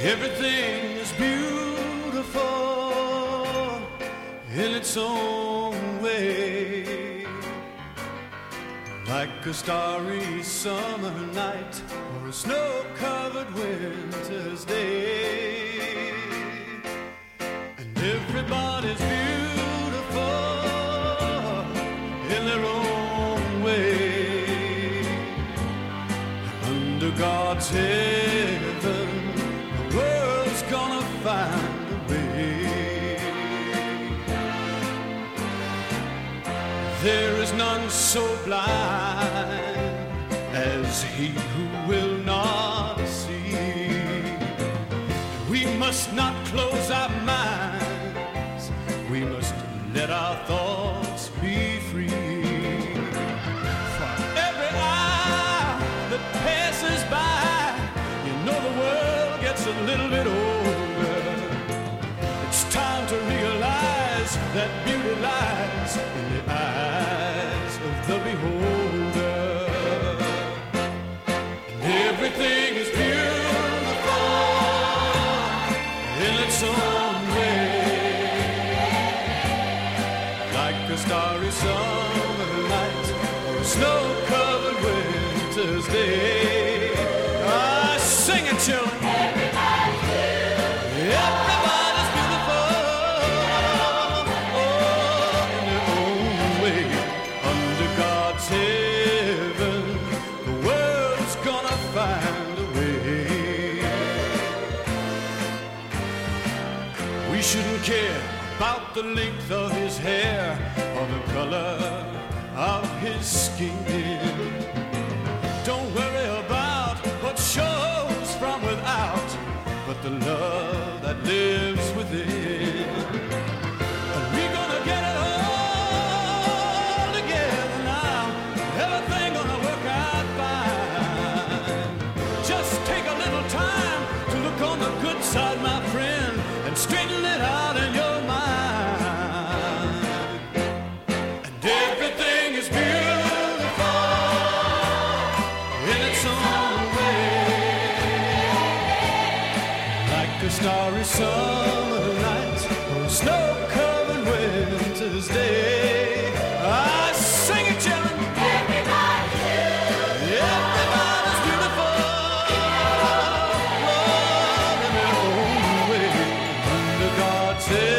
Everything is beautiful in its own way, like a starry summer night or a snow-covered winter's day. And everybody's beautiful in their own way. Under God's heaven, the world's gonna find a way. There is none so blind as he who will not see. We must not close our minds, we must let our thoughts be free. For every eye that passes by, you know the world gets a little bit older. It's time to realize that beauty lies in the eyes of the beholder. Everything is beautiful in its own way, like a starry summer night or a snow-covered winter's day. Ah, sing it, children. Everybody's beautiful, oh, in their own way. Under God's heaven, the world's gonna find a way. We shouldn't care about the length of his hair or the color of his skin. Don't worry about what shows from without, but the love that lives within. And we're gonna get it all together now. Everything gonna work out fine. Just take a little time to look on the good side, my friend, and straighten it out in your mind. And everything is beautiful in its own way, like a starry summer night or a snow-covered winter's day. I sing it, children. Everybody's beautiful, oh, in their own way. Under God's heaven,